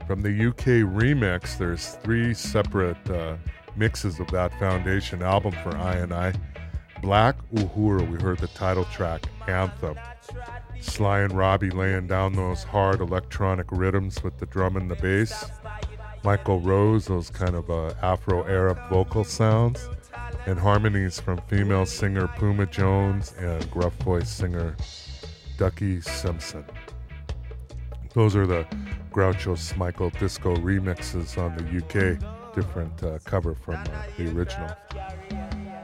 From the UK remix, there's 3 separate mixes of that Foundation album for I. Black Uhura, we heard the title track, Anthem. Sly and Robbie laying down those hard electronic rhythms with the drum and the bass. Michael Rose, those kind of Afro-Arab vocal sounds. And harmonies from female singer Puma Jones and gruff voice singer Ducky Simpson. Those are the Groucho Smykel disco remixes on the UK, different cover from the original.